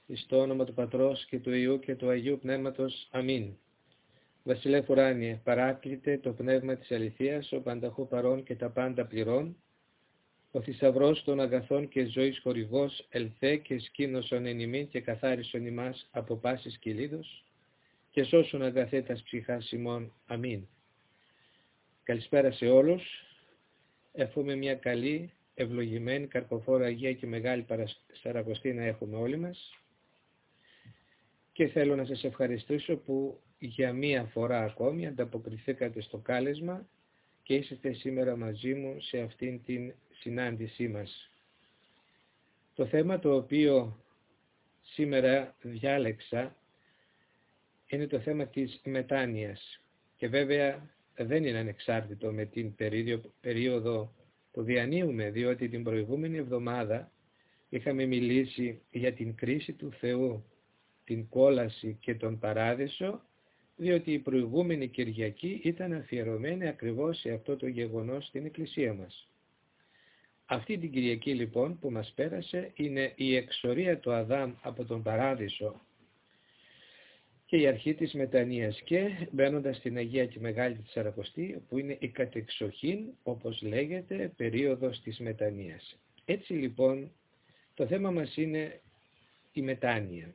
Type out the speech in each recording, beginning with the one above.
Εις το όνομα του Πατρός και του Υιού και του Αγίου Πνεύματος. Αμήν. Βασιλεύ ουράνιε, παράκλητε το πνεύμα της αληθείας, ο πανταχού παρών και τα πάντα πληρών, ο θησαυρός των αγαθών και ζωής χορηγός, ελθέ και σκήνωσον εν ημίν και καθάρισον ημάς από πάσης κυλίδος, και σώσον αγαθέ τας ψυχάς ημών. Αμήν. Καλησπέρα σε όλους. Εύχομαι μια καλή, ευλογημένη, καρποφόρα, Αγία και Μεγάλη Παρασαρακοστή να έχουμε όλοι μας. Και θέλω να σας ευχαριστήσω που για μία φορά ακόμη ανταποκριθήκατε στο κάλεσμα και είσαστε σήμερα μαζί μου σε αυτήν την συνάντησή μας. Το θέμα το οποίο σήμερα διάλεξα είναι το θέμα της μετάνοιας και βέβαια δεν είναι ανεξάρτητο με την περίοδο που διανύουμε, διότι την προηγούμενη εβδομάδα είχαμε μιλήσει για την κρίση του Θεού, την κόλαση και τον παράδεισο, διότι η προηγούμενη Κυριακή ήταν αφιερωμένη ακριβώς σε αυτό το γεγονός στην Εκκλησία μας. Αυτή την Κυριακή λοιπόν που μας πέρασε είναι η εξορία του Αδάμ από τον παράδεισο και η αρχή της μετανοίας, και μπαίνοντας στην Αγία και Μεγάλη Τεσσαρακοστή, που είναι η κατεξοχήν, όπως λέγεται, περίοδος της μετανοίας. Έτσι λοιπόν το θέμα μας είναι η μετάνοια.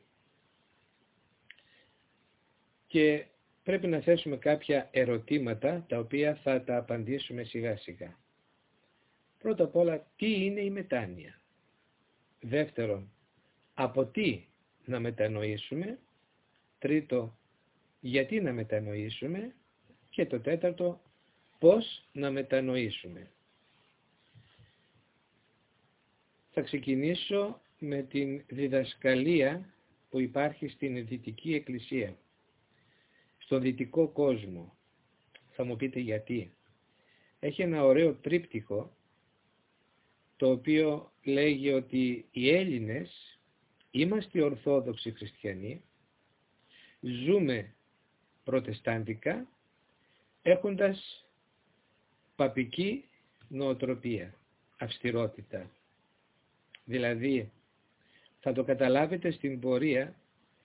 Και πρέπει να θέσουμε κάποια ερωτήματα τα οποία θα τα απαντήσουμε σιγά σιγά. Πρώτα απ' όλα, τι είναι η μετάνοια? Δεύτερον, από τι να μετανοήσουμε? Τρίτο, γιατί να μετανοήσουμε? Και το τέταρτο, πώς να μετανοήσουμε? Θα ξεκινήσω με την διδασκαλία που υπάρχει στην Δυτική Εκκλησία, στον δυτικό κόσμο. Θα μου πείτε γιατί. Έχει ένα ωραίο τρίπτυχο, το οποίο λέγει ότι οι Έλληνες είμαστε Ορθόδοξοι Χριστιανοί, ζούμε προτεστάντικα, έχοντας παπική νοοτροπία, αυστηρότητα. Δηλαδή, θα το καταλάβετε στην πορεία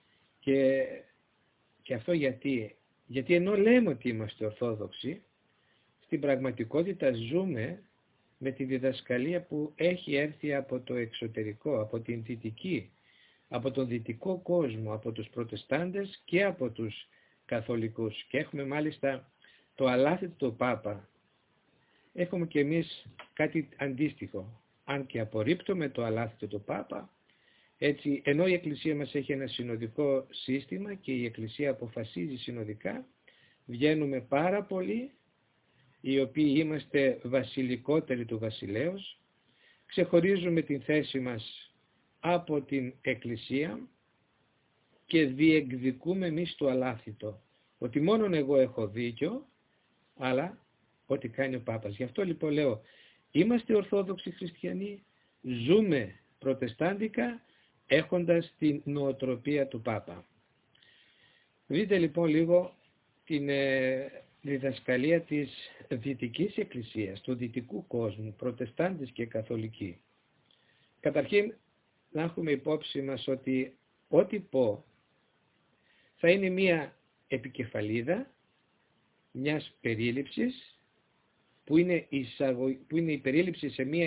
και αυτό γιατί ενώ λέμε ότι είμαστε Ορθόδοξοι, στην πραγματικότητα ζούμε με τη διδασκαλία που έχει έρθει από το εξωτερικό, από την δυτική, από τον δυτικό κόσμο, από τους προτεστάντες και από τους καθολικούς. Και έχουμε μάλιστα το αλάθητο Πάπα. Έχουμε και εμείς κάτι αντίστοιχο, αν και απορρίπτουμε το αλάθητο Πάπα. Έτσι, ενώ η Εκκλησία μας έχει ένα συνοδικό σύστημα και η Εκκλησία αποφασίζει συνοδικά, βγαίνουμε πάρα πολλοί, οι οποίοι είμαστε βασιλικότεροι του βασιλέως, ξεχωρίζουμε την θέση μας από την Εκκλησία και διεκδικούμε εμείς το αλάθητο, ότι μόνον εγώ έχω δίκιο, αλλά ό,τι κάνει ο Πάπας. Γι' αυτό λοιπόν λέω, είμαστε Ορθόδοξοι Χριστιανοί, ζούμε προτεστάντικα, έχοντας την νοοτροπία του Πάπα. Δείτε λοιπόν λίγο την διδασκαλία της Δυτικής Εκκλησίας, του δυτικού κόσμου, προτεστάντες και καθολικοί. Καταρχήν, να έχουμε υπόψη μας ότι ό,τι πω θα είναι μία επικεφαλίδα μιας περίληψης που είναι η περίληψη σε μία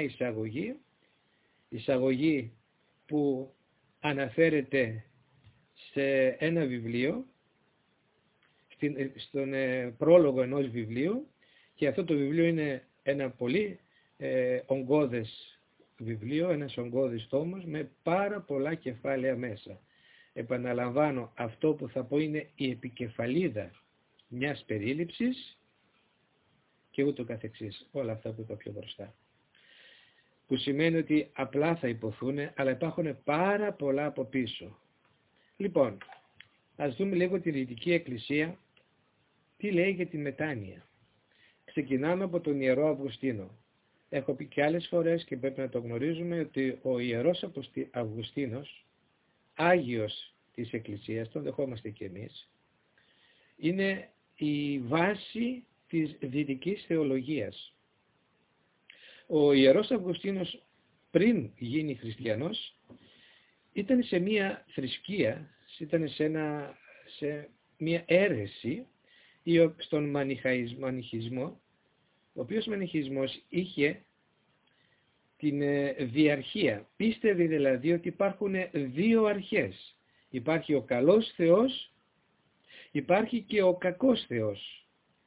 εισαγωγή που αναφέρεται σε ένα βιβλίο, στον πρόλογο ενός βιβλίου, και αυτό το βιβλίο είναι ένα πολύ ογκώδες βιβλίο, ένας ογκώδης τόμος με πάρα πολλά κεφάλαια μέσα. Επαναλαμβάνω, αυτό που θα πω είναι η επικεφαλίδα μιας περίληψης και ούτω καθεξής, όλα αυτά που είπα πιο μπροστά. Που σημαίνει ότι απλά θα υποθούν, αλλά υπάρχουν πάρα πολλά από πίσω. Λοιπόν, ας δούμε λίγο τη Δυτική Εκκλησία, τι λέει για τη μετάνοια. Ξεκινάμε από τον Ιερό Αυγουστίνο. Έχω πει και άλλες φορές και πρέπει να το γνωρίζουμε ότι ο Ιερός Αυγουστίνος, Άγιος της Εκκλησίας, τον δεχόμαστε και εμείς, είναι η βάση της δυτικής θεολογίας. Ο Ιερός Αυγουστίνος πριν γίνει χριστιανός ήταν σε μια θρησκεία, ήταν σε μια αίρεση στον μανιχισμό, ο οποίος μανιχισμός είχε την διαρχία. Πίστευε δηλαδή ότι υπάρχουν δύο αρχές. Υπάρχει ο καλός Θεός, υπάρχει και ο κακός Θεός.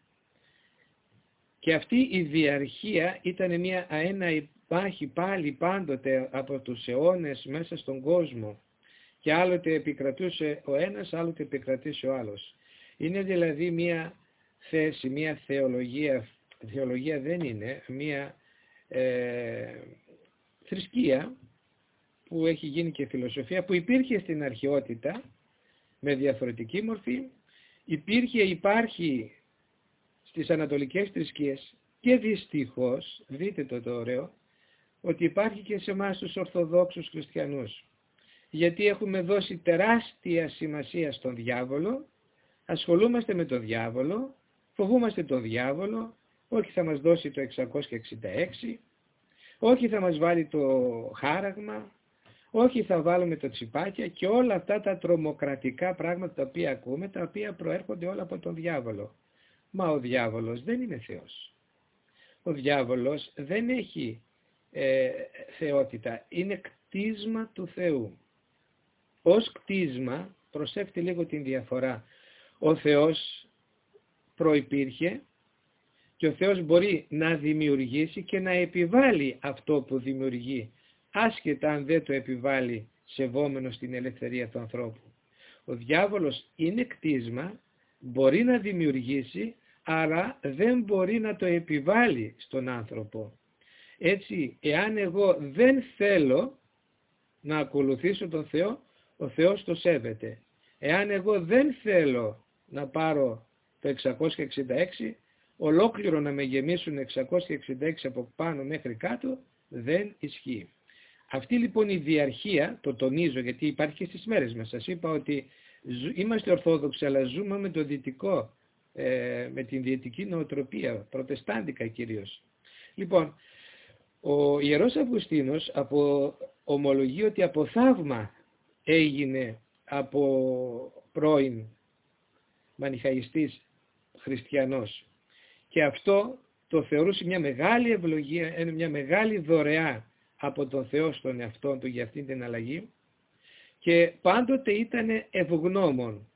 Και αυτή η διαρχία ήταν ένα υπάρχει πάλι πάντοτε από τους αιώνες μέσα στον κόσμο. Και άλλοτε επικρατούσε ο ένας, άλλοτε επικρατούσε ο άλλος. Είναι δηλαδή μια θέση, μια θεολογία δεν είναι, μια θρησκεία που έχει γίνει και φιλοσοφία, που υπήρχε στην αρχαιότητα με διαφορετική μορφή, υπάρχει στις ανατολικές θρησκείες και δυστυχώς, δείτε το ωραίο, ότι υπάρχει και σε εμάς τους Ορθοδόξους Χριστιανούς. Γιατί έχουμε δώσει τεράστια σημασία στον διάβολο, ασχολούμαστε με τον διάβολο, φοβούμαστε τον διάβολο, όχι θα μας δώσει το 666, όχι θα μας βάλει το χάραγμα, όχι θα βάλουμε το τσιπάκια και όλα αυτά τα τρομοκρατικά πράγματα τα οποία ακούμε, τα οποία προέρχονται όλα από τον διάβολο. Μα ο διάβολος δεν είναι Θεός. Ο διάβολος δεν έχει θεότητα, είναι κτίσμα του Θεού. Ως κτίσμα, προσέξτε λίγο την διαφορά, ο Θεός προϋπήρχε και ο Θεός μπορεί να δημιουργήσει και να επιβάλλει αυτό που δημιουργεί, άσχετα αν δεν το επιβάλλει σεβόμενος την ελευθερία του ανθρώπου. Ο διάβολος είναι κτίσμα, μπορεί να δημιουργήσει, αλλά δεν μπορεί να το επιβάλλει στον άνθρωπο. Έτσι, εάν εγώ δεν θέλω να ακολουθήσω τον Θεό, ο Θεός το σέβεται. Εάν εγώ δεν θέλω να πάρω το 666, ολόκληρο να με γεμίσουν 666 από πάνω μέχρι κάτω, δεν ισχύει. Αυτή λοιπόν η διαρχία, το τονίζω γιατί υπάρχει και στις μέρες μας. Σας είπα ότι είμαστε Ορθόδοξοι, αλλά ζούμε με το δυτικό, με την δυτική νοοτροπία, προτεστάντικα κυρίως. Λοιπόν, ο Ιερός Αυγουστίνος ομολογεί ότι από θαύμα έγινε από πρώην μανιχαϊστής χριστιανός. Και αυτό το θεωρούσε μια μεγάλη ευλογία, μια μεγάλη δωρεά από τον Θεό στον εαυτόν του για αυτήν την αλλαγή και πάντοτε ήταν ευγνώμων.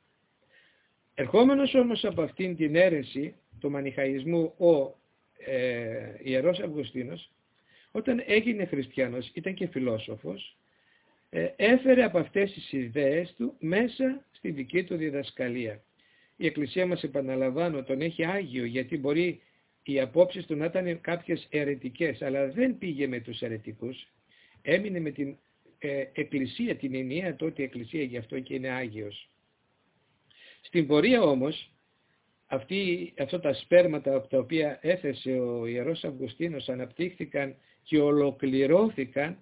Ερχόμενος όμως από αυτήν την αίρεση του μανιχαϊσμού ο Ιερός Αυγουστίνος, όταν έγινε χριστιανός, ήταν και φιλόσοφος, έφερε από αυτές τις ιδέες του μέσα στη δική του διδασκαλία. Η Εκκλησία μας, επαναλαμβάνω, τον έχει Άγιο, γιατί μπορεί οι απόψεις του να ήταν κάποιες αιρετικές, αλλά δεν πήγε με τους αιρετικούς, έμεινε με την Εκκλησία, την ενιαία τότε Εκκλησία, γι' αυτό και είναι Άγιος. Στην πορεία όμως, αυτά τα σπέρματα από τα οποία έθεσε ο Ιερός Αυγουστίνος αναπτύχθηκαν και ολοκληρώθηκαν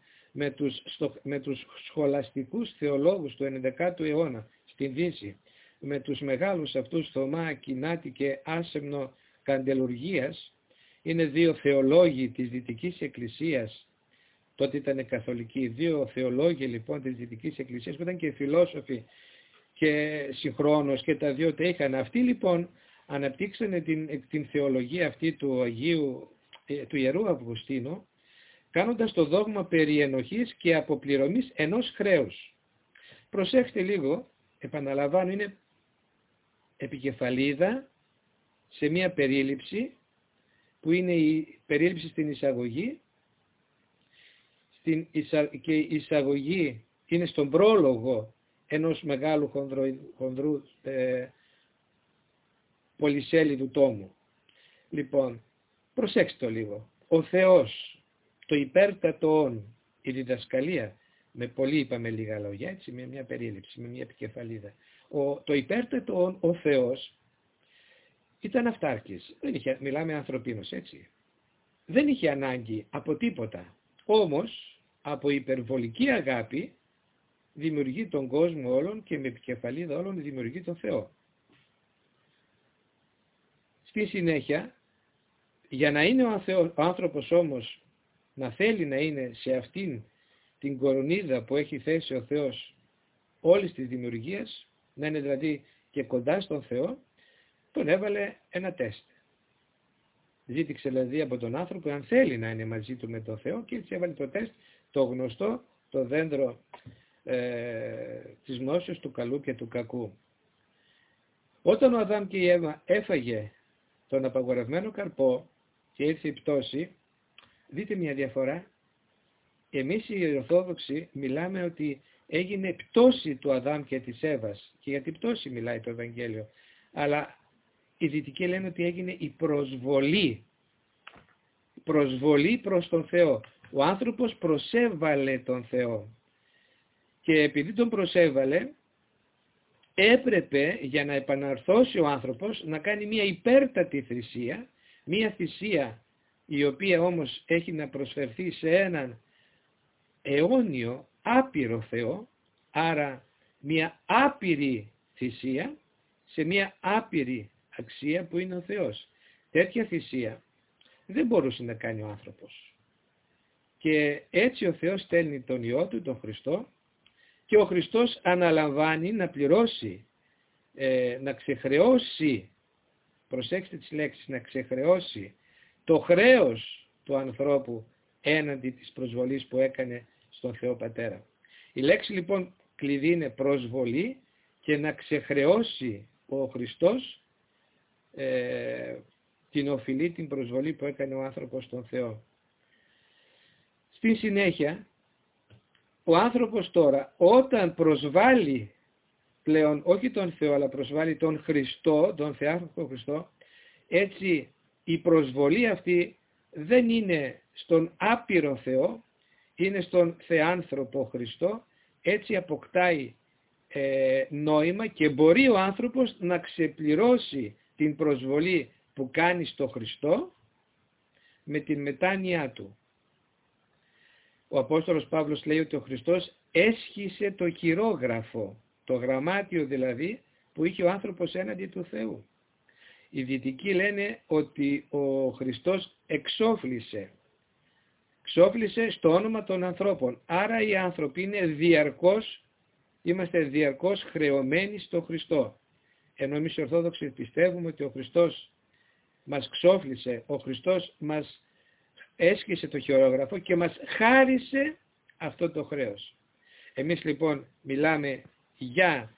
με τους σχολαστικούς θεολόγους του 11ου αιώνα στην Δύση, με τους μεγάλους αυτούς Θωμά, Ακινάτη και Άσεμνο Καντελουργίας. Είναι δύο θεολόγοι της Δυτικής Εκκλησίας, τότε ήταν καθολικοί, δύο θεολόγοι λοιπόν της Δυτικής Εκκλησίας που ήταν και φιλόσοφοι και συγχρόνως και τα δύο τα είχαν. Αυτοί λοιπόν αναπτύξανε την θεολογία αυτή του Ιερού Αυγουστίνου, κάνοντας το δόγμα περί ενοχής και αποπληρωμής ενός χρέους. Προσέξτε λίγο, επαναλαμβάνω, είναι επικεφαλίδα σε μία περίληψη που είναι η περίληψη στην εισαγωγή και η εισαγωγή είναι στον πρόλογο ενός μεγάλου χονδρού πολυσέλιδου τόμου. Λοιπόν, προσέξτε το λίγο. Ο Θεός, το υπέρτατο η διδασκαλία, με πολύ είπαμε λίγα λόγια, έτσι, με μια περίληψη, με μια επικεφαλίδα. Το υπέρτατο ο Θεός ήταν αυτάρκης. Μιλάμε ανθρωπίνος, έτσι. Δεν είχε ανάγκη από τίποτα. Όμως, από υπερβολική αγάπη, δημιουργεί τον κόσμο όλων και με επικεφαλίδα όλων δημιουργεί τον Θεό. Στη συνέχεια, για να είναι ο άνθρωπος όμως, να θέλει να είναι σε αυτήν την κορονίδα που έχει θέσει ο Θεός όλης της δημιουργίας, να είναι δηλαδή και κοντά στον Θεό, τον έβαλε ένα τεστ. Ζήτηξε δηλαδή από τον άνθρωπο αν θέλει να είναι μαζί του με τον Θεό και έτσι έβαλε το τεστ, το γνωστό, το δέντρο της γνώσεως του καλού και του κακού. Όταν ο Αδάμ και η Εύα έφαγε τον απαγορευμένο καρπό και ήρθε η πτώση, δείτε μια διαφορά. Εμείς οι Ορθόδοξοι μιλάμε ότι έγινε πτώση του Αδάμ και της Εύας, και για την πτώση μιλάει το Ευαγγέλιο, αλλά οι Δυτικοί λένε ότι έγινε η προσβολή προς τον Θεό. Ο άνθρωπος προσέβαλε τον Θεό και επειδή τον προσέβαλε, έπρεπε για να επαναρθώσει ο άνθρωπος να κάνει μια υπέρτατη θυσία, μια θυσία η οποία όμως έχει να προσφερθεί σε έναν αιώνιο άπειρο Θεό, άρα μια άπειρη θυσία σε μια άπειρη αξία που είναι ο Θεός. Τέτοια θυσία δεν μπορούσε να κάνει ο άνθρωπος. Και έτσι ο Θεός στέλνει τον Υιό Του, τον Χριστό, και ο Χριστός αναλαμβάνει να πληρώσει, να ξεχρεώσει, προσέξτε τις λέξεις, να ξεχρεώσει το χρέος του ανθρώπου έναντι της προσβολής που έκανε στον Θεό Πατέρα. Η λέξη λοιπόν κλειδί είναι προσβολή και να ξεχρεώσει ο Χριστός την οφειλή, την προσβολή που έκανε ο άνθρωπος στον Θεό. Στη συνέχεια, ο άνθρωπος τώρα όταν προσβάλλει πλέον όχι τον Θεό αλλά προσβάλλει τον Χριστό, τον Θεάρχο Χριστό, έτσι η προσβολή αυτή δεν είναι στον άπειρο Θεό, είναι στον Θεάνθρωπο Χριστό, έτσι αποκτάει νόημα και μπορεί ο άνθρωπος να ξεπληρώσει την προσβολή που κάνει στο Χριστό με την μετάνοιά του. Ο Απόστολος Παύλος λέει ότι ο Χριστός έσχισε το χειρόγραφο, το γραμμάτιο δηλαδή που είχε ο άνθρωπος έναντι του Θεού. Οι Δυτικοί λένε ότι ο Χριστός εξόφλησε στο όνομα των ανθρώπων. Άρα οι άνθρωποι είμαστε διαρκώς χρεωμένοι στο Χριστό. Ενώ εμείς οι Ορθόδοξοι πιστεύουμε ότι ο Χριστός μας ξόφλησε, ο Χριστός μας έσχισε το χειρόγραφο και μας χάρισε αυτό το χρέος. Εμείς λοιπόν μιλάμε για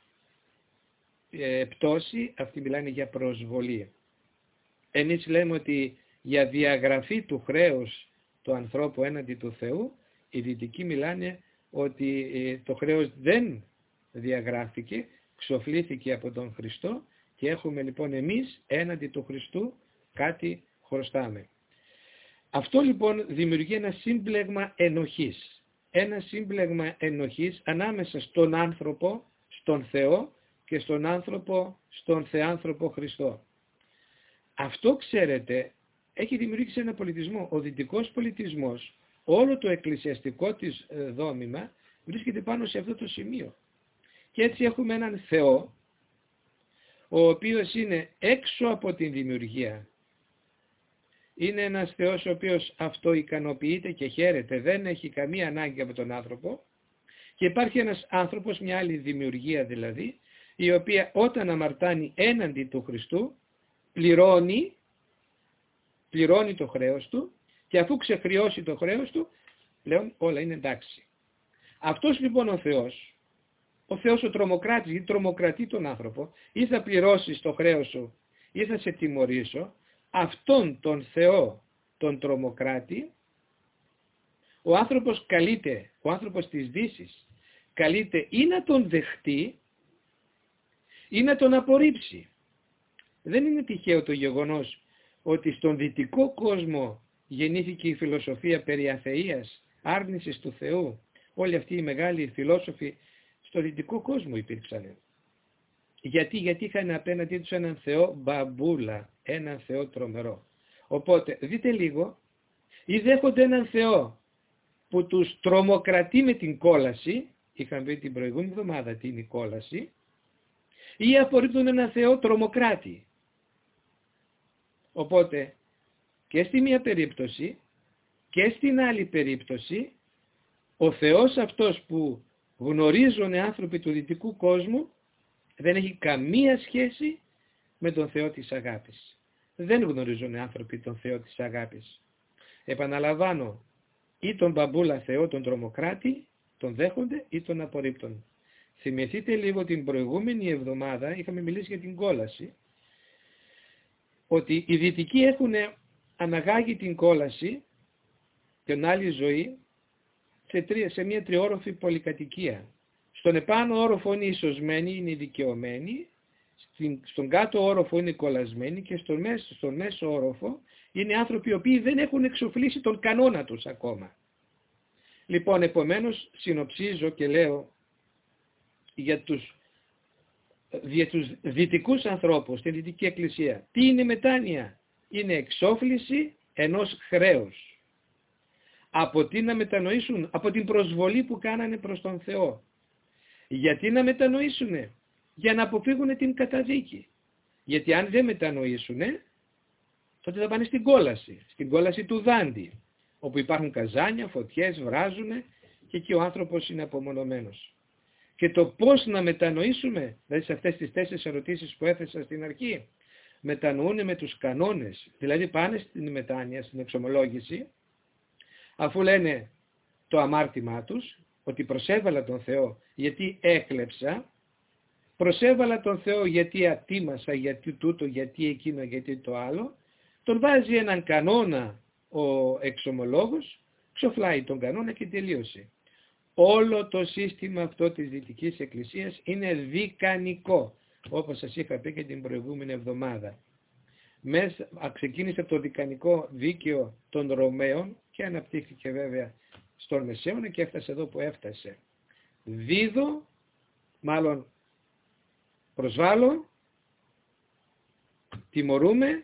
πτώση, αυτοί μιλάνε για προσβολή. Εμείς λέμε ότι για διαγραφή του χρέους του ανθρώπου έναντι του Θεού, οι Δυτικοί μιλάνε ότι το χρέος δεν διαγράφηκε, ξοφλήθηκε από τον Χριστό και έχουμε λοιπόν εμείς έναντι του Χριστού κάτι χρωστάμε. Αυτό λοιπόν δημιουργεί ένα σύμπλεγμα ενοχής. Ένα σύμπλεγμα ενοχής ανάμεσα στον άνθρωπο, στον Θεό και στον άνθρωπο, στον Θεάνθρωπο Χριστό. Αυτό ξέρετε έχει δημιουργήσει ένα πολιτισμό. Ο δυτικός πολιτισμός, όλο το εκκλησιαστικό της δόμημα βρίσκεται πάνω σε αυτό το σημείο. Και έτσι έχουμε έναν Θεό, ο οποίος είναι έξω από την δημιουργία. Είναι ένας Θεός ο οποίος αυτοικανοποιείται και χαίρεται, δεν έχει καμία ανάγκη από τον άνθρωπο. Και υπάρχει ένας άνθρωπος, μια άλλη δημιουργία δηλαδή, η οποία όταν αμαρτάνει έναντι του Χριστού, πληρώνει το χρέος του και αφού ξεχρειώσει το χρέος του, πλέον όλα είναι εντάξει. Αυτός λοιπόν ο Θεός ο τρομοκράτης, γιατί τρομοκρατεί τον άνθρωπο, ή θα πληρώσεις το χρέος σου ή θα σε τιμωρήσω, αυτόν τον Θεό τον τρομοκράτη, ο άνθρωπος καλείται, ο άνθρωπος της Δύσης, καλείται ή να τον δεχτεί ή να τον απορρίψει. Δεν είναι τυχαίο το γεγονός ότι στον δυτικό κόσμο γεννήθηκε η φιλοσοφία περί αθείας, άρνησης του Θεού. Όλοι αυτοί οι μεγάλοι φιλόσοφοι στο δυτικό κόσμο υπήρξαν. Γιατί είχαν απέναντί τους έναν Θεό μπαμπούλα, έναν Θεό τρομερό. Οπότε δείτε λίγο, ή δέχονται έναν Θεό που τους τρομοκρατεί με την κόλαση, είχαμε πει την προηγούμενη εβδομάδα τι είναι η κόλαση, ή απορρίπτουν έναν Θεό τρομοκράτη. Οπότε και στη μία περίπτωση και στην άλλη περίπτωση Ο Θεός αυτός που γνωρίζουν οι άνθρωποι του δυτικού κόσμου δεν έχει καμία σχέση με τον Θεό της αγάπης. Δεν γνωρίζουν οι άνθρωποι τον Θεό της αγάπης. Επαναλαμβάνω, ή τον μπαμπούλα Θεό, τον τρομοκράτη, τον δέχονται ή τον απορρίπτουν. Θυμηθείτε λίγο την προηγούμενη εβδομάδα, είχαμε μιλήσει για την κόλαση, ότι οι δυτικοί έχουν αναγάγει την κόλαση, την άλλη ζωή, σε μια τριόροφη πολυκατοικία. Στον επάνω όροφο είναι οι σωσμένοι, είναι οι δικαιωμένοι, στον κάτω όροφο είναι οι κολλασμένοι και στον μέσο όροφο είναι άνθρωποι οι οποίοι δεν έχουν εξοφλήσει τον κανόνα τους ακόμα. Λοιπόν, επομένως συνοψίζω και λέω για τους δυτικούς ανθρώπους, την Δυτική Εκκλησία. Τι είναι μετάνοια? Είναι εξόφληση ενός χρέους. Από τι να μετανοήσουν? Από την προσβολή που κάνανε προς τον Θεό. Γιατί να μετανοήσουνε? Για να αποφύγουν την καταδίκη. Γιατί αν δεν μετανοήσουνε, τότε θα πάνε στην κόλαση του Δάντη, όπου υπάρχουν καζάνια, φωτιές, βράζουνε και εκεί ο άνθρωπος είναι απομονωμένος. Και το πώς να μετανοήσουμε, δηλαδή σε αυτές τις 4 ερωτήσεις που έθεσα στην αρχή, μετανοούν με τους κανόνες, δηλαδή πάνε στην μετάνοια, στην εξομολόγηση, αφού λένε το αμάρτημά τους, ότι προσέβαλα τον Θεό γιατί έκλεψα, προσέβαλα τον Θεό γιατί ατίμασα, γιατί τούτο, γιατί εκείνο, γιατί το άλλο, τον βάζει έναν κανόνα ο εξομολόγος, ξοφλάει τον κανόνα και τελείωσε. Όλο το σύστημα αυτό της Δυτικής Εκκλησίας είναι δικανικό, όπως σας είχα πει και την προηγούμενη εβδομάδα. Ξεκίνησε από το δικανικό δίκαιο των Ρωμαίων και αναπτύχθηκε βέβαια στον Μεσαίωνα και έφτασε εδώ που έφτασε. Δίδω, μάλλον προσβάλλω, τιμωρούμε,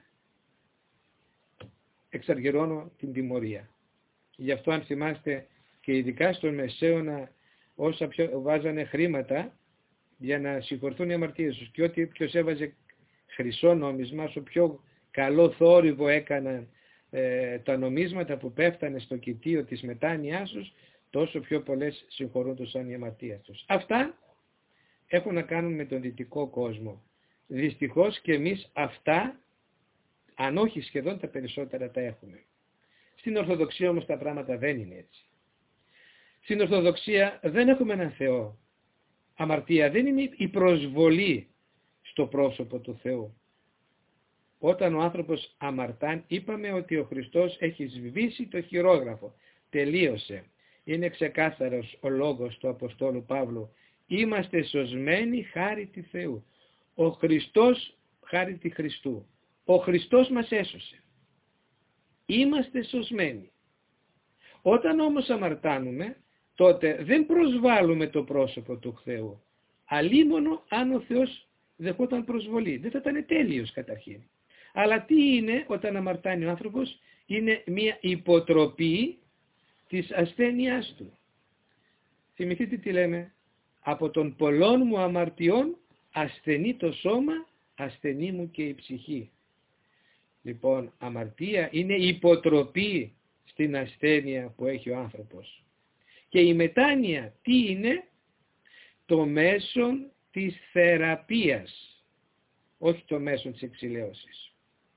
εξαργυρώνω την τιμωρία. Γι' αυτό αν θυμάστε και ειδικά στον Μεσαίωνα όσα βάζανε χρήματα για να συγχωρθούν οι αμαρτίες τους και ότι ποιος έβαζε χρυσό νόμισμα, όσο πιο καλό θόρυβο έκαναν τα νομίσματα που πέφτανε στο κοιτίο της μετάνοιάς τους, τόσο πιο πολλές συγχωρούντουσαν οι αμαρτίες τους. Αυτά έχουν να κάνουν με τον δυτικό κόσμο. Δυστυχώς και εμείς αυτά, αν όχι σχεδόν τα περισσότερα, τα έχουμε. Στην Ορθοδοξία όμως τα πράγματα δεν είναι έτσι. Στην Ορθοδοξία δεν έχουμε έναν Θεό. Αμαρτία δεν είναι η προσβολή στο πρόσωπο του Θεού. Όταν ο άνθρωπος αμαρτάν, είπαμε ότι ο Χριστός έχει σβήσει το χειρόγραφο. Τελείωσε. Είναι ξεκάθαρος ο λόγος του Αποστόλου Παύλου. Είμαστε σωσμένοι χάρη τη Θεού. Ο Χριστός χάρη τη Χριστού. Ο Χριστός μας έσωσε. Είμαστε σωσμένοι. Όταν όμως αμαρτάνουμε, τότε δεν προσβάλλουμε το πρόσωπο του Θεού. Αλίμονο αν ο Θεός δεχόταν προσβολή. Δεν θα ήταν τέλειος καταρχήν. Αλλά τι είναι όταν αμαρτάνει ο άνθρωπος? Είναι μια υποτροπή της ασθένειάς του. Θυμηθείτε τι λέμε. Από των πολλών μου αμαρτιών ασθενεί το σώμα, ασθενεί μου και η ψυχή. Λοιπόν, αμαρτία είναι υποτροπή στην ασθένεια που έχει ο άνθρωπος. Και η μετάνοια τι είναι? Το μέσον της θεραπείας, όχι το μέσον της εξηλαίωσης.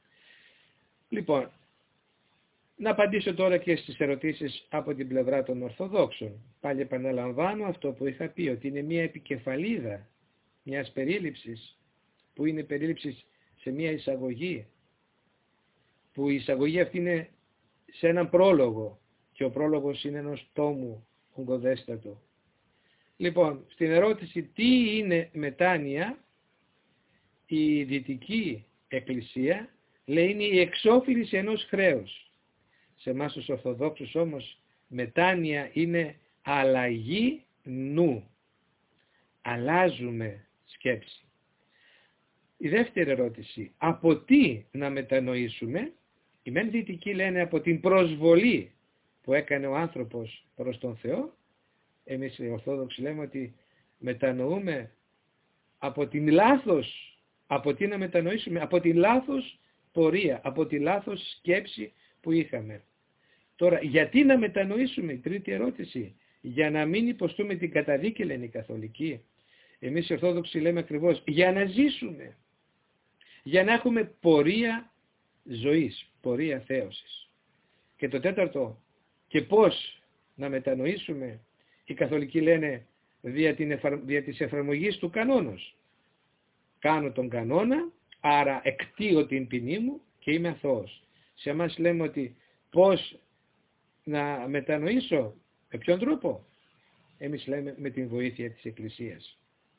Λοιπόν, να απαντήσω τώρα και στις ερωτήσεις από την πλευρά των Ορθοδόξων. Πάλι επαναλαμβάνω αυτό που είχα πει, ότι είναι μια επικεφαλίδα μιας περίληψης, που είναι περίληψη σε μια εισαγωγή, που η εισαγωγή αυτή είναι σε έναν πρόλογο και ο πρόλογος είναι ενός τόμου ογκοδέστατο. Λοιπόν, στην ερώτηση τι είναι μετάνοια, η Δυτική Εκκλησία λέει είναι η εξόφληση ενός χρέους. Σε εμάς τους Ορθοδόξους όμως μετάνοια είναι αλλαγή νου. Αλλάζουμε σκέψη. Η δεύτερη ερώτηση, από τι να μετανοήσουμε? Οι μεν Δυτικοί λένε από την προσβολή που έκανε ο άνθρωπος προς τον Θεό. Εμείς οι Ορθόδοξοι λέμε ότι μετανοούμε από την λάθος, από τι να μετανοήσουμε? Από την λάθος πορεία, από τη λάθος σκέψη που είχαμε. Τώρα, γιατί να μετανοήσουμε? Η τρίτη ερώτηση. για να μην υποστούμε την καταδίκη, λένε οι Καθολικοί. Εμείς οι Ορθόδοξοι λέμε ακριβώς για να ζήσουμε, για να έχουμε πορεία ζωής, πορεία θέωσης. Και το τέταρτο, και πώς να μετανοήσουμε, οι Καθολικοί λένε δια της εφαρμογής του κανόνος. Κάνω τον κανόνα, άρα εκτείω την ποινή μου και είμαι αθώος. Σε εμάς λέμε ότι πώς να μετανοήσω, με ποιον τρόπο? Εμείς λέμε με την βοήθεια της Εκκλησίας.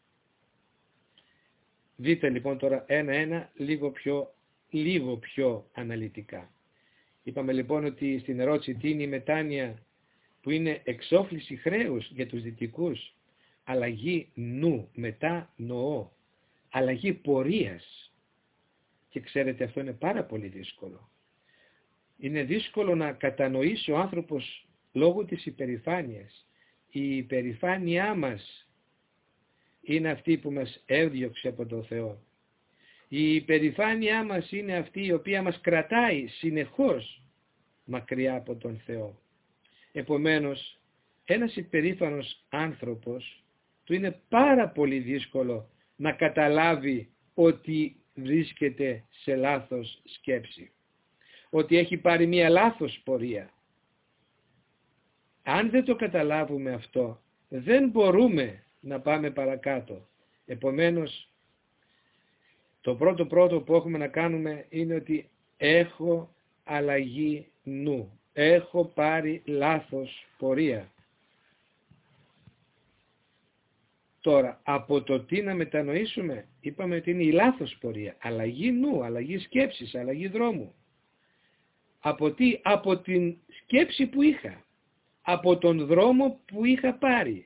Δείτε λοιπόν τώρα ένα-ένα λίγο πιο αναλυτικά. Είπαμε λοιπόν ότι στην ερώτηση τι είναι η μετάνοια, που είναι εξόφληση χρέους για τους δυτικούς, αλλαγή νου, μετά νοώ, αλλαγή πορείας. Και ξέρετε, αυτό είναι πάρα πολύ δύσκολο. Είναι δύσκολο να κατανοήσει ο άνθρωπος λόγω της υπερηφάνειας. Η υπερηφάνειά μας είναι αυτή που μας έδιωξε από τον Θεό. Η υπερηφάνειά μας είναι αυτή η οποία μας κρατάει συνεχώς μακριά από τον Θεό. Επομένως, ένας υπερήφανος άνθρωπος, του είναι πάρα πολύ δύσκολο να καταλάβει ότι βρίσκεται σε λάθος σκέψη, ότι έχει πάρει μία λάθος πορεία. Αν δεν το καταλάβουμε αυτό, δεν μπορούμε να πάμε παρακάτω. Επομένως, το πρώτο που έχουμε να κάνουμε είναι ότι έχω αλλαγή νου. Έχω πάρει λάθος πορεία. Τώρα, από το τι να μετανοήσουμε, είπαμε ότι είναι η λάθος πορεία. Αλλαγή νου, αλλαγή σκέψης, αλλαγή δρόμου. Από τι? Από την σκέψη που είχα. Από τον δρόμο που είχα πάρει.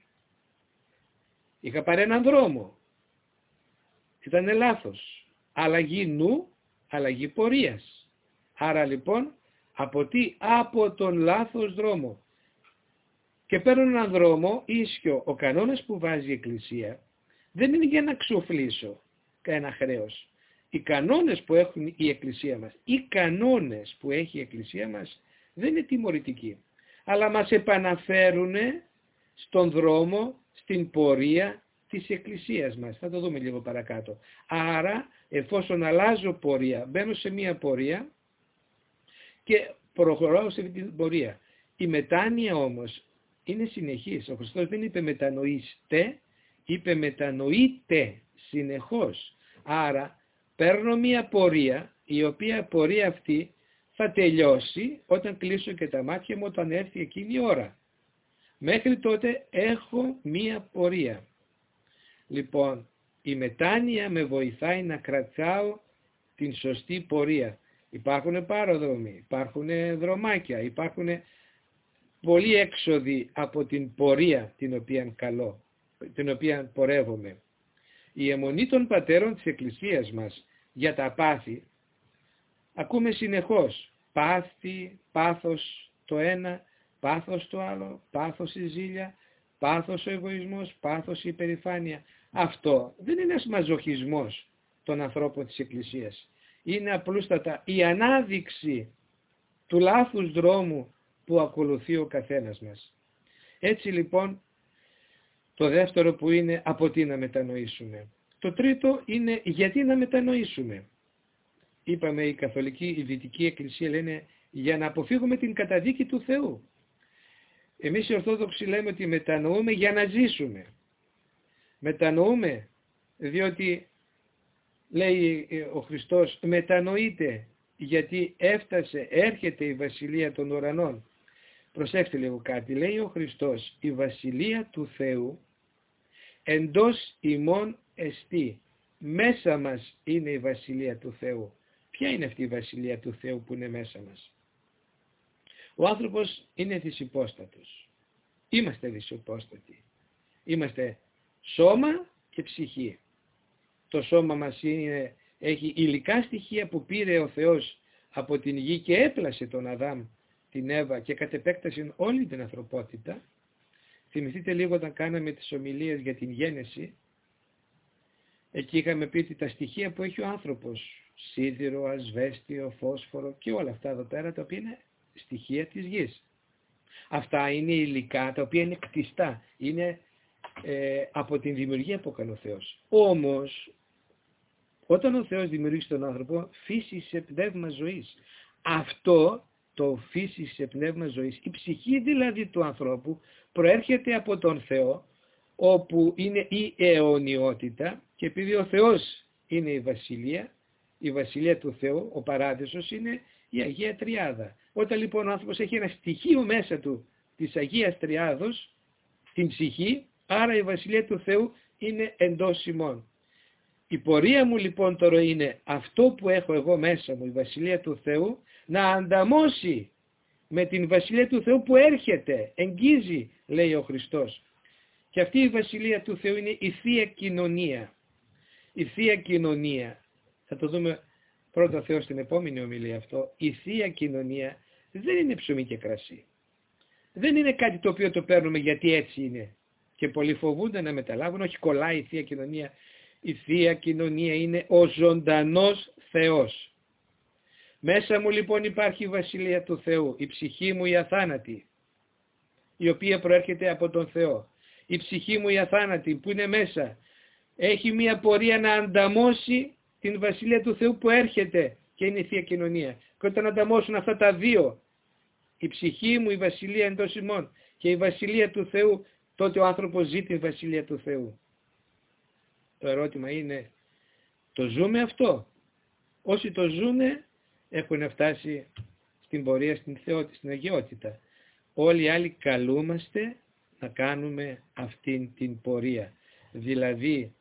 Είχα πάρει έναν δρόμο. Ήτανε λάθος. Αλλαγή νου, αλλαγή πορείας. Άρα λοιπόν, από τι? Από τον λάθος δρόμο. Και παίρνω έναν δρόμο ίσιο. Ο κανόνας που βάζει η Εκκλησία δεν είναι για να ξοφλήσω κανένα χρέος. Οι κανόνες που έχουν η Εκκλησία μας, οι κανόνες που έχει η Εκκλησία μας δεν είναι τιμωρητικοί, αλλά μας επαναφέρουν στον δρόμο, στην πορεία της Εκκλησίας μας. Θα το δούμε λίγο παρακάτω. Άρα, εφόσον αλλάζω πορεία, μπαίνω σε μία πορεία και προχωράω σε αυτή την πορεία. Η μετάνοια όμως είναι συνεχής. Ο Χριστός δεν είπε μετανοήστε, είπε μετανοείτε συνεχώς. Άρα παίρνω μία πορεία, η οποία πορεία αυτή θα τελειώσει όταν κλείσω και τα μάτια μου, όταν έρθει εκείνη η ώρα. Μέχρι τότε έχω μία πορεία. Λοιπόν, η μετάνοια με βοηθάει να κρατάω την σωστή πορεία. Υπάρχουν πάροδρομοι, υπάρχουν δρομάκια, υπάρχουν πολλοί έξοδοι από την πορεία την οποία πορεύομαι. Η αιμονή των πατέρων της Εκκλησίας μας για τα πάθη, ακούμε συνεχώς πάθη, πάθος το ένα, πάθος το άλλο, πάθος η ζήλια, πάθος ο εγωισμός, πάθος η υπερηφάνεια. Αυτό δεν είναι ένας μαζοχισμός των ανθρώπων της Εκκλησίας. Είναι απλούστατα η ανάδειξη του λάθους δρόμου που ακολουθεί ο καθένας μας. Έτσι λοιπόν, το δεύτερο που είναι από τι να μετανοήσουμε. Το τρίτο είναι γιατί να μετανοήσουμε. Είπαμε η Καθολική, η Δυτική Εκκλησία λένε για να αποφύγουμε την καταδίκη του Θεού. Εμείς οι Ορθόδοξοι λέμε ότι μετανοούμε για να ζήσουμε. Μετανοούμε διότι λέει ο Χριστός μετανοείται γιατί έρχεται η Βασιλεία των Ουρανών. Προσέξτε λίγο κάτι, λέει ο Χριστός, η Βασιλεία του Θεού εντός ημών εστί. Μέσα μας είναι η Βασιλεία του Θεού. Ποια είναι αυτή η Βασιλεία του Θεού που είναι μέσα μας? Ο άνθρωπος είναι δυσυπόστατος. Είμαστε δυσυπόστατοι. Είμαστε σώμα και ψυχή. Το σώμα μας έχει υλικά στοιχεία που πήρε ο Θεός από την γη και έπλασε τον Αδάμ, την Εύα και κατ' επέκταση όλη την ανθρωπότητα. Θυμηθείτε λίγο όταν κάναμε τις ομιλίες για την γένεση. Εκεί είχαμε πει ότι τα στοιχεία που έχει ο άνθρωπος, σίδηρο, ασβέστιο, φόσφορο και όλα αυτά εδώ πέρα, τα οποία είναι στοιχεία της γης. Αυτά είναι υλικά τα οποία είναι κτιστά. Είναι από την δημιουργία που έκανε ο Θεός. Όμως, όταν ο Θεός δημιουργήσει τον άνθρωπο, φύσισε πνεύμα ζωής. Αυτό το φύσισε πνεύμα ζωής, η ψυχή δηλαδή του ανθρώπου, προέρχεται από τον Θεό, όπου είναι η αιωνιότητα, και επειδή ο Θεός είναι η βασιλεία του Θεού, ο παράδεισος είναι η Αγία Τριάδα. Όταν λοιπόν ο άνθρωπος έχει ένα στοιχείο μέσα του της Αγίας Τριάδος, την ψυχή, άρα η βασιλεία του Θεού είναι εντός ημών. Η πορεία μου λοιπόν τώρα είναι αυτό που έχω εγώ μέσα μου, η βασιλεία του Θεού, να ανταμώσει με την βασιλεία του Θεού που έρχεται, εγγίζει, λέει ο Χριστός. Και αυτή η βασιλεία του Θεού είναι η Θεία Κοινωνία. Η Θεία Κοινωνία, θα το δούμε πρώτα Θεό στην επόμενη ομιλία αυτό, η Θεία Κοινωνία δεν είναι ψωμί και κρασί. Δεν είναι κάτι το οποίο το παίρνουμε γιατί έτσι είναι. Και πολλοί φοβούνται να μεταλάβουν, όχι, κολλάει η Θεία Κοινωνία. Η Θεία Κοινωνία είναι ο ζωντανός Θεός. Μέσα μου λοιπόν υπάρχει η βασιλεία του Θεού, η ψυχή μου η αθάνατη, η οποία προέρχεται από τον Θεό. Η ψυχή μου η αθάνατη που είναι μέσα έχει μια πορεία να ανταμώσει την βασιλεία του Θεού που έρχεται και είναι η Θεία Κοινωνία. Και όταν ανταμώσουν αυτά τα δύο, η ψυχή μου η βασιλεία εντός ημών και η βασιλεία του Θεού, τότε ο άνθρωπος ζει την βασιλεία του Θεού. Το ερώτημα είναι, το ζούμε αυτό? Όσοι το ζουνε έχουν φτάσει στην πορεία στην αγιότητα. Όλοι οι άλλοι καλούμαστε να κάνουμε αυτήν την πορεία. Δηλαδή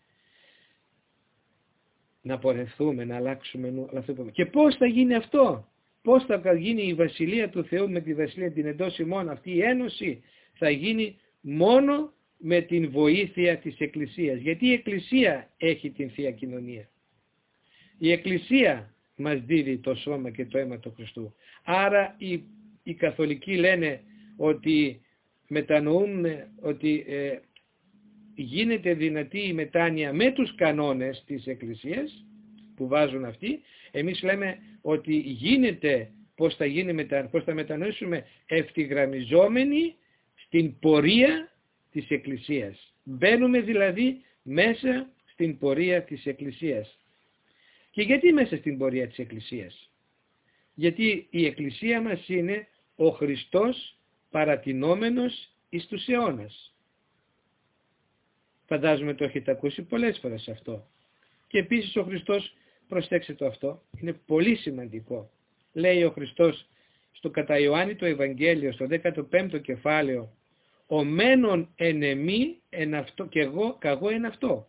να πορευθούμε, να αλλάξουμε νου. Και πώς θα γίνει αυτό? Πώς θα γίνει η βασιλεία του Θεού με τη βασιλεία την εντός ημών? Αυτή η ένωση θα γίνει μόνο με την βοήθεια της Εκκλησίας. Γιατί η Εκκλησία έχει την Θεία Κοινωνία. Η Εκκλησία μας δίδει το σώμα και το αίμα του Χριστού. Άρα οι καθολικοί λένε ότι μετανοούν ότι γίνεται δυνατή η μετάνοια με τους κανόνες της Εκκλησίας που βάζουν αυτοί. Εμείς λέμε ότι γίνεται, πώς θα μετανοήσουμε, ευθυγραμμιζόμενοι στην πορεία της Εκκλησίας. Μπαίνουμε δηλαδή μέσα στην πορεία της Εκκλησίας. Και γιατί μέσα στην πορεία της Εκκλησίας? Γιατί η Εκκλησία μας είναι ο Χριστός παρατηνόμενος εις τους αιώνας. Φαντάζομαι το έχετε ακούσει πολλές φορές αυτό. Και επίσης ο Χριστός, προσέξτε το αυτό, είναι πολύ σημαντικό. Λέει ο Χριστός στο κατά Ιωάννη το Ευαγγέλιο, στο 15ο κεφάλαιο, ο μένον εν εμή εν αυτό και εγώ καγώ εν αυτό.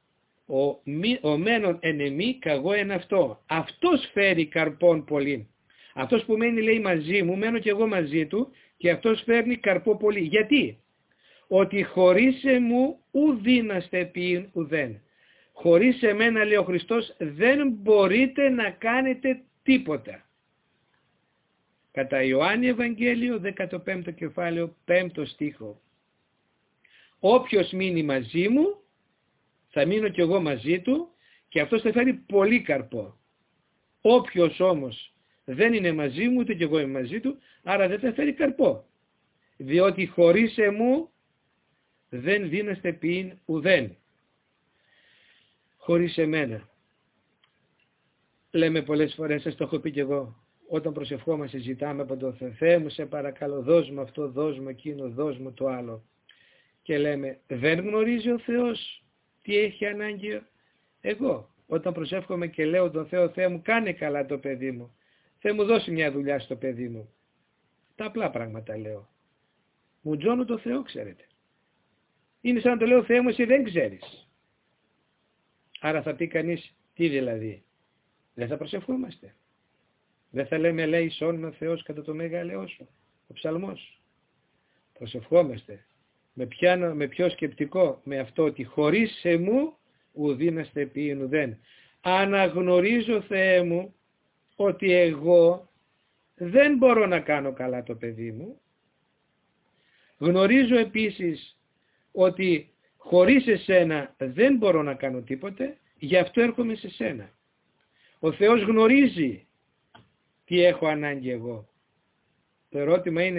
Ο μένον εν εμή καγώ εν αυτό. Αυτός φέρει καρπόν πολύ. Αυτός που μένει, λέει, μαζί μου, μένω και εγώ μαζί του, και αυτός φέρνει καρπό πολύ. Γιατί? Ότι χωρίς εμού ουδίναστε ποιήν ουδέν. Χωρίς εμένα, λέει ο Χριστός, δεν μπορείτε να κάνετε τίποτα. Κατά Ιωάννη Ευαγγέλιο 15ο κεφάλαιο 5ο στίχο. Όποιος μείνει μαζί μου, θα μείνω κι εγώ μαζί του και αυτός θα φέρει πολύ καρπό. Όποιος όμως δεν είναι μαζί μου, ούτε κι εγώ είμαι μαζί του, άρα δεν θα φέρει καρπό. Διότι χωρίς εμού δεν δίνεστε ποιήν ουδέν. Χωρίς εμένα. Λέμε πολλές φορές, σας το έχω πει κι εγώ, όταν προσευχόμαστε ζητάμε από τον Θεό, Θεέ μου σε παρακαλώ δώσ' μου αυτό, δώσ' μου εκείνο, δώσ' μου το άλλο. Και λέμε, δεν γνωρίζει ο Θεός τι έχει ανάγκη εγώ? Όταν προσεύχομαι και λέω τον Θεό, Θεέ μου κάνε καλά το παιδί μου, Θεέ μου δώσει μια δουλειά στο παιδί μου. Τα απλά πράγματα λέω. Μου τζώνω το Θεό, ξέρετε. Είναι σαν να το λέω, Θεέ μου εσύ δεν ξέρεις. Άρα θα πει κανείς, τι δηλαδή? Δεν θα προσευχόμαστε? Δεν θα λέμε ελέησόν με ο Θεός κατά το μέγα ελαιό σου, ο ψαλμός? Προσευχόμαστε. Με ποιο σκεπτικό? Με αυτό ότι χωρίς εμού ουδίναστε ποιήν ουδέν. Αναγνωρίζω, Θεέ μου, ότι εγώ δεν μπορώ να κάνω καλά το παιδί μου. Γνωρίζω επίσης ότι χωρίς εσένα δεν μπορώ να κάνω τίποτε, γι' αυτό έρχομαι σε σένα. Ο Θεός γνωρίζει τι έχω ανάγκη εγώ. Το ερώτημα είναι,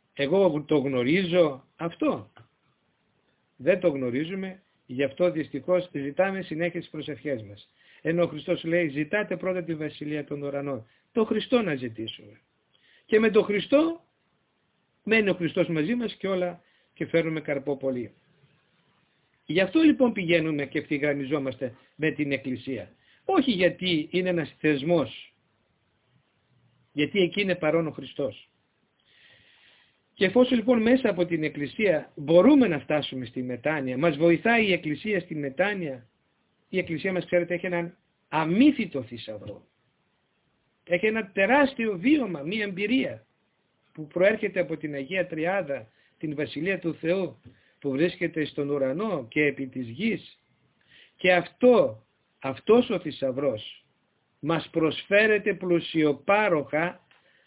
Εγώ το γνωρίζω αυτό. Δεν το γνωρίζουμε, γι' αυτό δυστυχώς ζητάμε συνέχεια τις προσευχές μας. Ενώ ο Χριστός λέει ζητάτε πρώτα τη Βασιλεία των Ουρανών. Το Χριστό να ζητήσουμε. Και με τον Χριστό μένει ο Χριστός μαζί μας και όλα και φέρνουμε καρπό πολύ. Γι' αυτό λοιπόν πηγαίνουμε και ευθυγραμμιζόμαστε με την Εκκλησία. Όχι γιατί είναι ένας θεσμός, γιατί εκεί είναι παρόν ο Χριστός. Και εφόσον λοιπόν μέσα από την Εκκλησία μπορούμε να φτάσουμε στη μετάνοια, μας βοηθάει η Εκκλησία στη μετάνοια, η Εκκλησία μας ξέρετε έχει έναν αμύθιτο θησαυρό. Έχει ένα τεράστιο βίωμα, μία εμπειρία που προέρχεται από την Αγία Τριάδα, την Βασιλεία του Θεού που βρίσκεται στον ουρανό και επί της γης. Και αυτός ο θησαυρός μας προσφέρεται πλουσιοπάροχα,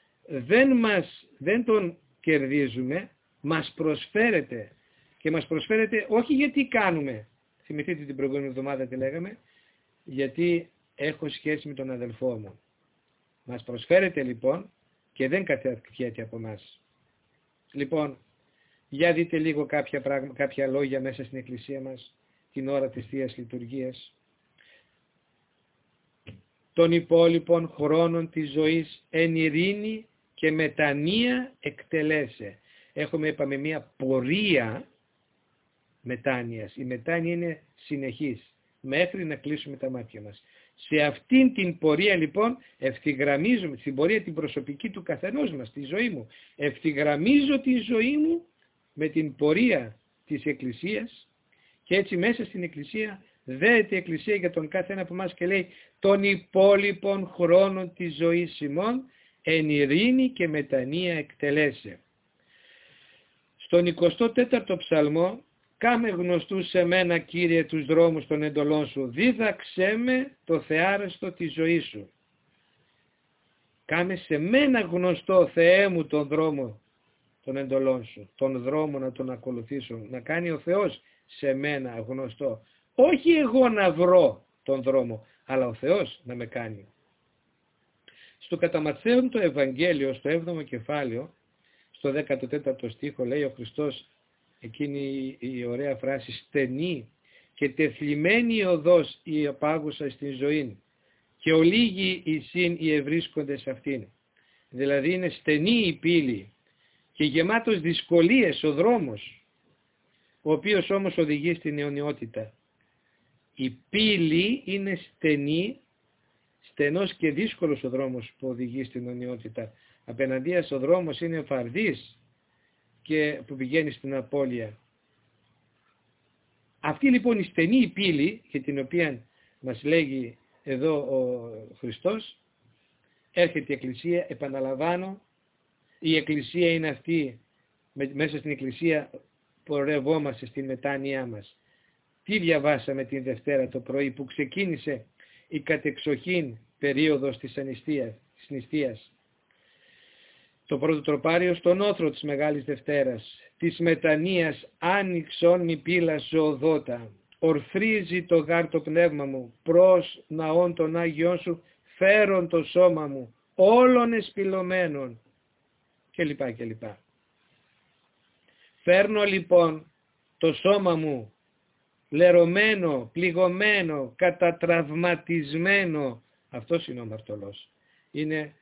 δεν τον κερδίζουμε, μας προσφέρεται και μας προσφέρεται όχι γιατί κάνουμε, θυμηθείτε την προηγούμενη εβδομάδα τι λέγαμε, γιατί έχω σχέση με τον αδελφό μου. Μας προσφέρεται λοιπόν και δεν καταρχιέται από μας. Λοιπόν, για δείτε λίγο κάποια λόγια μέσα στην Εκκλησία μας την ώρα της Θείας Λειτουργίας. Των υπόλοιπων χρόνων της ζωής εν ειρήνη και μετανία εκτελέσε. Έχουμε, είπαμε, μια πορεία μετάνοιας. Η μετάνοια είναι συνεχής μέχρι να κλείσουμε τα μάτια μας. Σε αυτήν την πορεία λοιπόν ευθυγραμμίζουμε, στην πορεία την προσωπική του καθενός μας, τη ζωή μου. Ευθυγραμμίζω τη ζωή μου με την πορεία της Εκκλησίας και έτσι μέσα στην Εκκλησία δέεται η Εκκλησία για τον κάθε ένα από εμάς και λέει των υπόλοιπων χρόνων της ζωής ημών εν ειρήνη και μετανία εκτελέσε. Στον 24ο ψαλμό κάμε γνωστούς σε μένα Κύριε τους δρόμους των εντολών σου, δίδαξέ με το θεάρεστο της ζωής σου. Κάμε σε μένα γνωστό Θεέ μου τον δρόμο των εντολών σου, τον δρόμο να τον ακολουθήσω, να κάνει ο Θεός σε μένα γνωστό. Όχι εγώ να βρω τον δρόμο, αλλά ο Θεός να με κάνει. Στο κατά Ματθαίον το Ευαγγέλιο, στο 7ο κεφάλαιο, στο 14ο στίχο λέει ο Χριστός εκείνη η ωραία φράση στενή και τεθλιμμένη η οδός η απάγουσα στην ζωή και ολίγοι οι συν οι ευρίσκοντες αυτήν. Δηλαδή είναι στενή η πύλη και γεμάτος δυσκολίες ο δρόμος, ο οποίος όμως οδηγεί στην αιωνιότητα. Η πύλη είναι στενή, στενός και δύσκολος ο δρόμος που οδηγεί στην αιωνιότητα. Απέναντίας ο δρόμος είναι φαρδής και που πηγαίνει στην απώλεια. Αυτή λοιπόν η στενή πύλη, για την οποία μας λέγει εδώ ο Χριστός, έρχεται η Εκκλησία, επαναλαμβάνω, η Εκκλησία είναι αυτή, μέσα στην Εκκλησία πορευόμαστε στην μετάνοιά μας. Τι διαβάσαμε την Δευτέρα το πρωί που ξεκίνησε η κατεξοχήν περίοδος της νηστείας. Το πρώτο τροπάριο στον όθρο της Μεγάλης Δευτέρας, της μετανοίας άνοιξον μη πύλα ζωοδότα, ορθρίζει το γάρ το πνεύμα μου, προς ναών των Άγιών σου, φέρον το σώμα μου, όλων εσπυλωμένων, κλπ. Φέρνω λοιπόν το σώμα μου, λερωμένο, πληγωμένο, κατατραυματισμένο, αυτός είναι ο αμαρτωλός. Είναι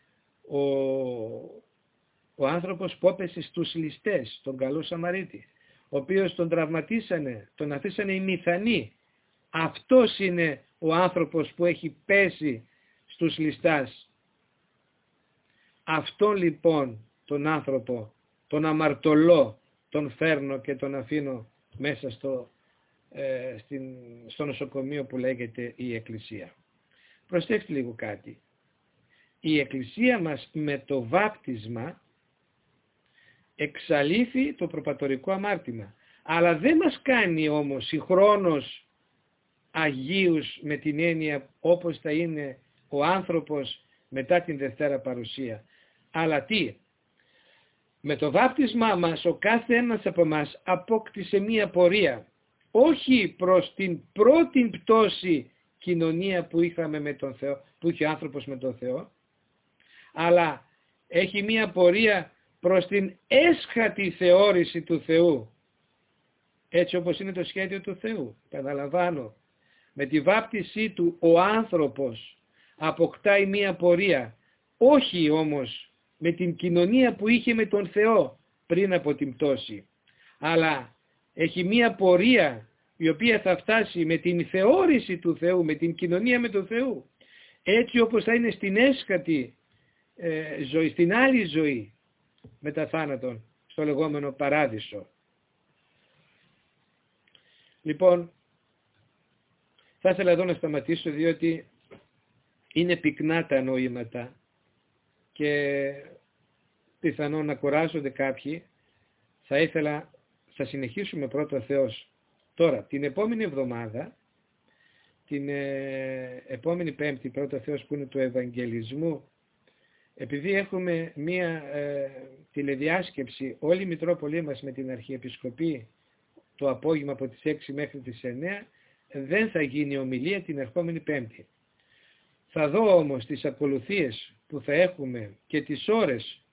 ο άνθρωπος που έπεσε στους ληστές, τον καλό Σαμαρίτη, ο οποίος τον τραυματίσανε, τον αφήσανε ημιθανή. Αυτός είναι ο άνθρωπος που έχει πέσει στους ληστάς. Αυτόν λοιπόν τον άνθρωπο, τον αμαρτωλό, τον φέρνω και τον αφήνω μέσα στο νοσοκομείο που λέγεται η Εκκλησία. Προσέξτε λίγο κάτι. Η Εκκλησία μας με το βάπτισμα εξαλείφει το προπατορικό αμάρτημα. Αλλά δεν μας κάνει όμως συγχρόνως αγίους με την έννοια όπως θα είναι ο άνθρωπος μετά την Δευτέρα Παρουσία. Αλλά τι? Με το βάπτισμά μας ο κάθε ένας από μας απόκτησε μία πορεία. Όχι προς την πρώτη πτώση κοινωνία που είχαμε με τον Θεό, που είχε ο άνθρωπος με τον Θεό, αλλά έχει μία πορεία προς την έσχατη θεώρηση του Θεού, έτσι όπως είναι το σχέδιο του Θεού. Επαναλαμβάνω, με τη βάπτισή του ο άνθρωπος αποκτάει μία πορεία, όχι όμως με την κοινωνία που είχε με τον Θεό πριν από την πτώση, αλλά έχει μία πορεία η οποία θα φτάσει με την θεώρηση του Θεού, με την κοινωνία με τον Θεό, έτσι όπως θα είναι στην έσχατη ζωή, στην άλλη ζωή μετά θάνατον, στο λεγόμενο παράδεισο. Λοιπόν, θα ήθελα εδώ να σταματήσω, διότι είναι πυκνά τα νοήματα και πιθανόν να κουράζονται κάποιοι. Θα συνεχίσουμε πρώτα ο Θεός. Τώρα, την επόμενη εβδομάδα, την επόμενη Πέμπτη, πρώτα Θεός, που είναι του Ευαγγελισμού, επειδή έχουμε μία τηλεδιάσκεψη όλη η Μητρόπολη μας με την Αρχιεπισκοπή το απόγευμα από τις 6 μέχρι τις 9, δεν θα γίνει ομιλία την ερχόμενη Πέμπτη. Θα δω όμως τις ακολουθίες που θα έχουμε και τις ώρες,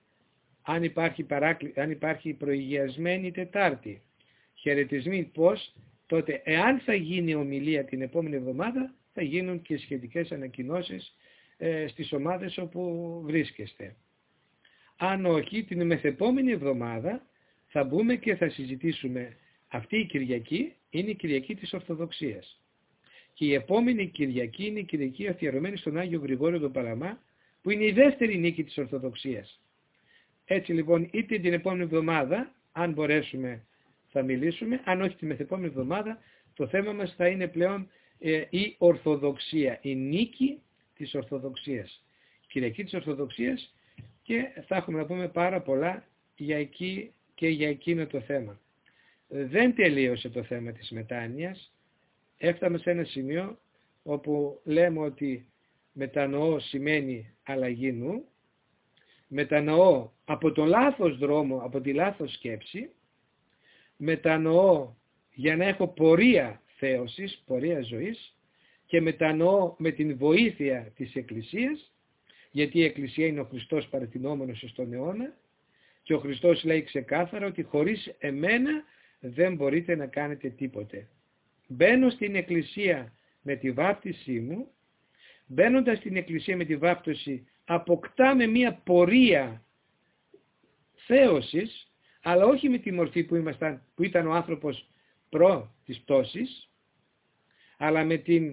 αν υπάρχει προηγιασμένη Τετάρτη, χαιρετισμοί πώς, τότε εάν θα γίνει ομιλία την επόμενη εβδομάδα, θα γίνουν και σχετικές ανακοινώσεις στις ομάδες όπου βρίσκεστε. Αν όχι, την μεθεπόμενη εβδομάδα θα μπούμε και θα συζητήσουμε. Αυτή η Κυριακή είναι η Κυριακή της Ορθοδοξίας. Και η επόμενη Κυριακή είναι η Κυριακή αφιερωμένη στον Άγιο Γρηγόριο τον Παλαμά, που είναι η δεύτερη νίκη της Ορθοδοξίας. Έτσι λοιπόν, είτε την επόμενη εβδομάδα, αν μπορέσουμε, θα μιλήσουμε, αν όχι την μεθεπόμενη εβδομάδα, το θέμα μας θα είναι πλέον η Ορθοδοξία, η νίκη της Ορθοδοξίας, η Κυριακή της Ορθοδοξίας, και θα έχουμε να πούμε πάρα πολλά για εκεί και για εκείνο το θέμα. Δεν τελείωσε το θέμα της μετάνοιας. Έφταμε σε ένα σημείο όπου λέμε ότι μετανοώ σημαίνει αλλαγή νου, μετανοώ από το λάθος δρόμο, από τη λάθος σκέψη, μετανοώ για να έχω πορεία θέωσης, πορεία ζωής, και μετανοώ με την βοήθεια της Εκκλησίας, γιατί η Εκκλησία είναι ο Χριστός παρατηνόμενος στον αιώνα, και ο Χριστός λέει ξεκάθαρα ότι χωρίς εμένα δεν μπορείτε να κάνετε τίποτε. Μπαίνω στην Εκκλησία με τη βάπτισή μου, μπαίνοντας στην Εκκλησία με τη βάπτιση αποκτάμε μία πορεία θέωσης, αλλά όχι με τη μορφή που ήταν ο άνθρωπος προ της πτώσης, αλλά με την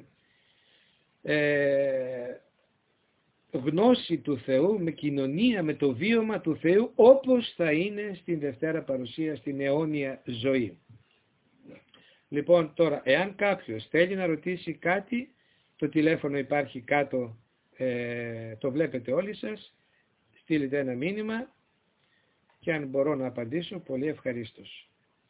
γνώση του Θεού, με κοινωνία, με το βίωμα του Θεού, όπως θα είναι στην Δευτέρα Παρουσία, στην αιώνια ζωή. Λοιπόν, τώρα, εάν κάποιος θέλει να ρωτήσει κάτι, το τηλέφωνο υπάρχει κάτω, το βλέπετε όλοι σας, στείλετε ένα μήνυμα και αν μπορώ να απαντήσω, πολύ ευχαρίστως.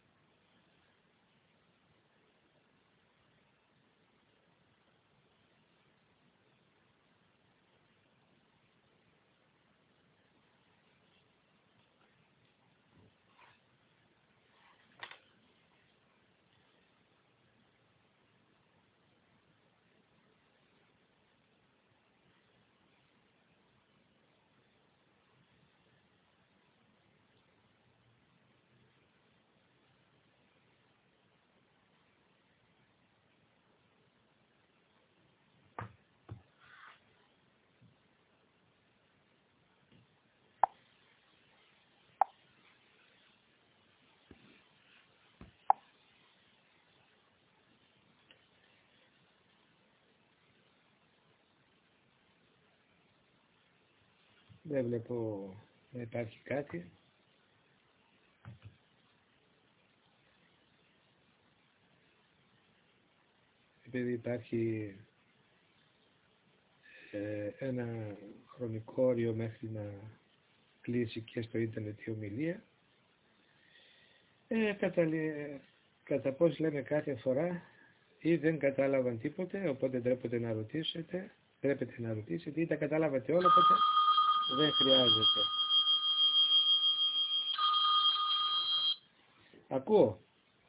Δεν βλέπω να υπάρχει κάτι. Επειδή υπάρχει ένα χρονικό όριο μέχρι να κλείσει και στο ίντερνετ η ομιλία, κατά πώς λέμε κάθε φορά, ή δεν κατάλαβαν τίποτε, οπότε ντρέπεται να ρωτήσετε, ή τα κατάλαβατε όλα, οπότε δεν χρειάζεται. Ακούω.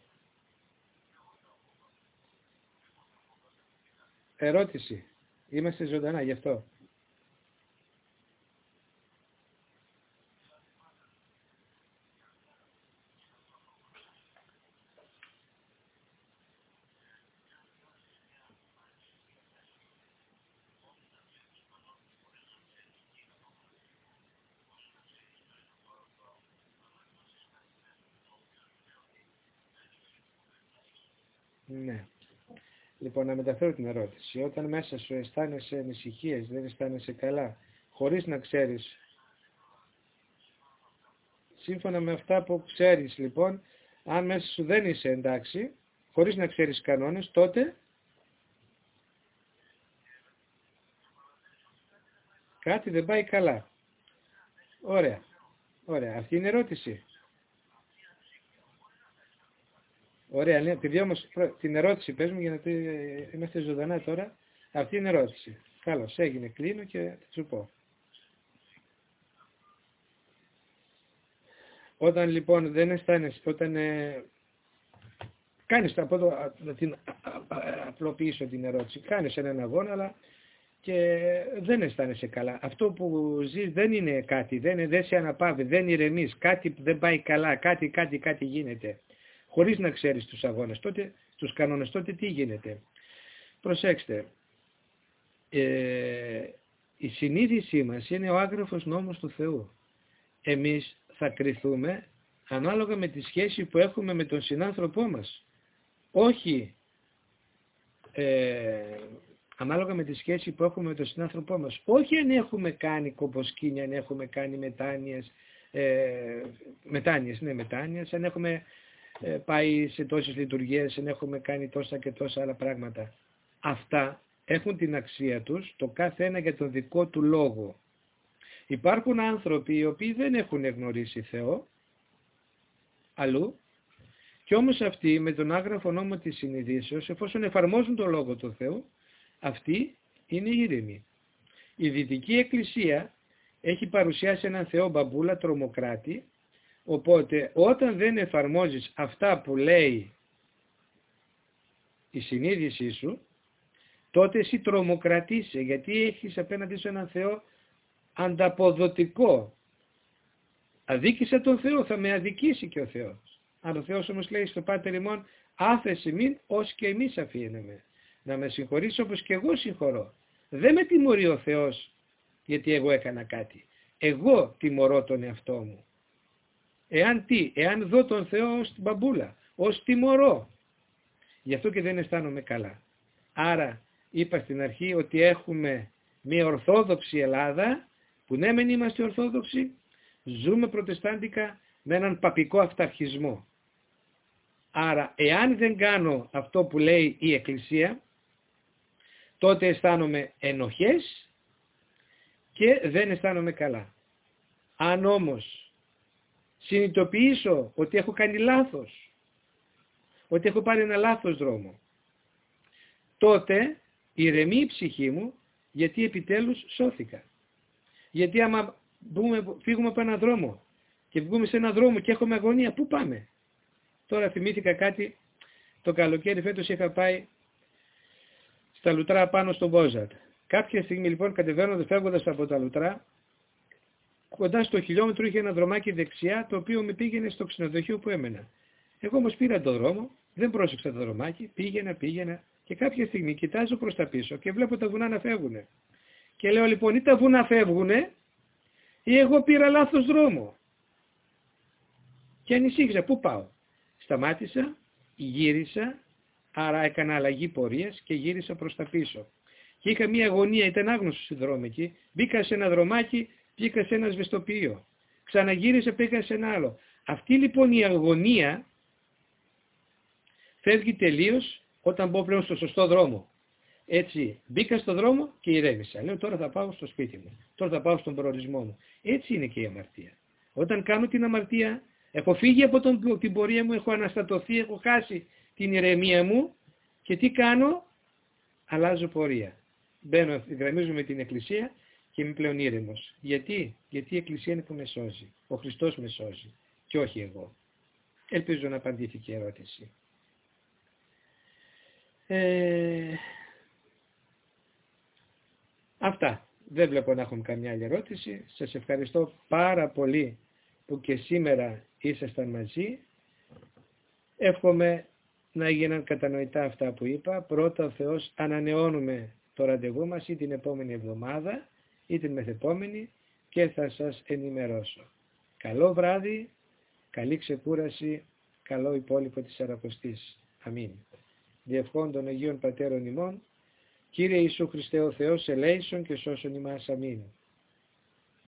Ερώτηση. Είμαστε ζωντανά γι' αυτό. Ναι. Λοιπόν, να μεταφέρω την ερώτηση. Όταν μέσα σου αισθάνεσαι ανησυχίες, δεν αισθάνεσαι καλά, χωρίς να ξέρεις, σύμφωνα με αυτά που ξέρεις λοιπόν, αν μέσα σου δεν είσαι εντάξει, χωρίς να ξέρεις κανόνες, τότε κάτι δεν πάει καλά. Ωραία. Ωραία. Αυτή είναι η ερώτηση. Ωραία. Ναι, επειδή όμως την ερώτηση πες μου, γιατί είμαστε ζωντανά τώρα. Αυτή είναι η ερώτηση. Καλώς. Έγινε. Κλείνω και θα σου πω. Όταν λοιπόν δεν αισθάνεσαι, όταν κάνεις, να την απλοποιήσω την ερώτηση, κάνεις έναν αγώνα, αλλά και δεν αισθάνεσαι καλά. Αυτό που ζεις δεν είναι κάτι, δεν σε αναπαύει, δεν ηρεμείς, κάτι δεν πάει καλά, κάτι γίνεται. Χωρίς να ξέρεις τους αγώνες, τότε, τους κανόνες, τότε τι γίνεται. Προσέξτε, η συνείδησή μας είναι ο άγραφος νόμος του Θεού. Εμείς θα κριθούμε ανάλογα με τη σχέση που έχουμε με τον συνάνθρωπό μας. Όχι ανάλογα με τη σχέση που έχουμε με τον συνάνθρωπό μας. Όχι αν έχουμε κάνει κομποσκήνια, αν έχουμε κάνει μετάνοιες, αν έχουμε πάει σε τόσες λειτουργίες, αν έχουμε κάνει τόσα και τόσα άλλα πράγματα. Αυτά έχουν την αξία τους, το κάθε ένα για τον δικό του λόγο. Υπάρχουν άνθρωποι οι οποίοι δεν έχουν γνωρίσει Θεό αλλού, και όμως αυτοί με τον άγραφο νόμο της συνειδήσεως, εφόσον εφαρμόζουν τον λόγο του Θεού, αυτοί είναι ήρεμοι. Η Δυτική Εκκλησία έχει παρουσιάσει έναν Θεό μπαμπούλα, τρομοκράτη, οπότε όταν δεν εφαρμόζεις αυτά που λέει η συνείδησή σου, τότε εσύ τρομοκρατείσαι, γιατί έχεις απέναντι σου έναν Θεό ανταποδοτικό. Αδίκησα τον Θεό, θα με αδικήσει και ο Θεός. Αν ο Θεός όμως λέει στο Πάτερ ημών, άφεση μην ως και εμείς αφήνουμε. Να με συγχωρήσει όπως και εγώ συγχωρώ. Δεν με τιμωρεί ο Θεός γιατί εγώ έκανα κάτι. Εγώ τιμωρώ τον εαυτό μου. Εάν δω τον Θεό ως την μπαμπούλα, ως τιμωρώ. Γι' αυτό και δεν αισθάνομαι καλά. Άρα είπα στην αρχή ότι έχουμε μια ορθόδοξη Ελλάδα, που ναι μεν είμαστε ορθόδοξοι, ζούμε προτεστάντικα με έναν παπικό αυταρχισμό. Άρα εάν δεν κάνω αυτό που λέει η Εκκλησία, τότε αισθάνομαι ενοχές και δεν αισθάνομαι καλά. Αν όμως συνειδητοποιήσω ότι έχω κάνει λάθος, ότι έχω πάρει ένα λάθος δρόμο, τότε ηρεμεί η ψυχή μου, γιατί επιτέλους σώθηκα. Γιατί άμα φύγουμε από έναν δρόμο και βγούμε σε έναν δρόμο και έχουμε αγωνία, πού πάμε? Τώρα θυμήθηκα κάτι, το καλοκαίρι φέτος είχα πάει στα Λουτρά πάνω στο Βόζατ. Κάποια στιγμή λοιπόν κατεβαίνοντας, φεύγοντας από τα Λουτρά, κοντά στο χιλιόμετρο είχε ένα δρομάκι δεξιά, το οποίο με πήγαινε στο ξενοδοχείο που έμενα. Εγώ όμως πήρα τον δρόμο, δεν πρόσεξα το δρομάκι, πήγαινα και κάποια στιγμή κοιτάζω προς τα πίσω και βλέπω τα βουνά να φεύγουνε. Και λέω λοιπόν, ή τα βουνά φεύγουνε ή εγώ πήρα λάθος δρόμο. Και ανησύχησα, πού πάω? Σταμάτησα, γύρισα, άρα έκανα αλλαγή πορείας και γύρισα προς τα πίσω. Και είχα μια αγωνία, ήταν άγνωστος η δρόμη εκεί, μπήκα σε ένα δρομάκι, πήγα σε ένα σβεστοποιείο. Ξαναγύρισα, πήγα σε ένα άλλο. Αυτή λοιπόν η αγωνία φεύγει τελείως όταν μπω πλέον στο σωστό δρόμο. Έτσι μπήκα στο δρόμο και ηρέμησα. Λέω τώρα θα πάω στο σπίτι μου, τώρα θα πάω στον προορισμό μου. Έτσι είναι και η αμαρτία. Όταν κάνω την αμαρτία, έχω φύγει από την πορεία μου, έχω αναστατωθεί, έχω χάσει την ηρεμία μου και τι κάνω? Αλλάζω πορεία. Μπαίνω, γραμμίζω με την Εκκλησία και είμαι πλέον ήρεμος. Γιατί? Γιατί η Εκκλησία είναι που με σώζει. Ο Χριστός με σώζει και όχι εγώ. Ελπίζω να απαντήθηκε η ερώτηση. Αυτά. Δεν βλέπω να έχουμε καμιά άλλη ερώτηση. Σας ευχαριστώ πάρα πολύ που και σήμερα ήσασταν μαζί. Εύχομαι να γίναν κατανοητά αυτά που είπα. Πρώτα ο Θεός ανανεώνουμε το ραντεβού μας ή την επόμενη εβδομάδα ή την μεθεπόμενη και θα σας ενημερώσω. Καλό βράδυ, καλή ξεκούραση, καλό υπόλοιπο της Σαρακοστής. Αμήν. διευχών των Αγίων Πατέρων ημών, Κύριε Ιησού Χριστέ ο Θεός, ελέησον και σώσον ημάς. Αμήν.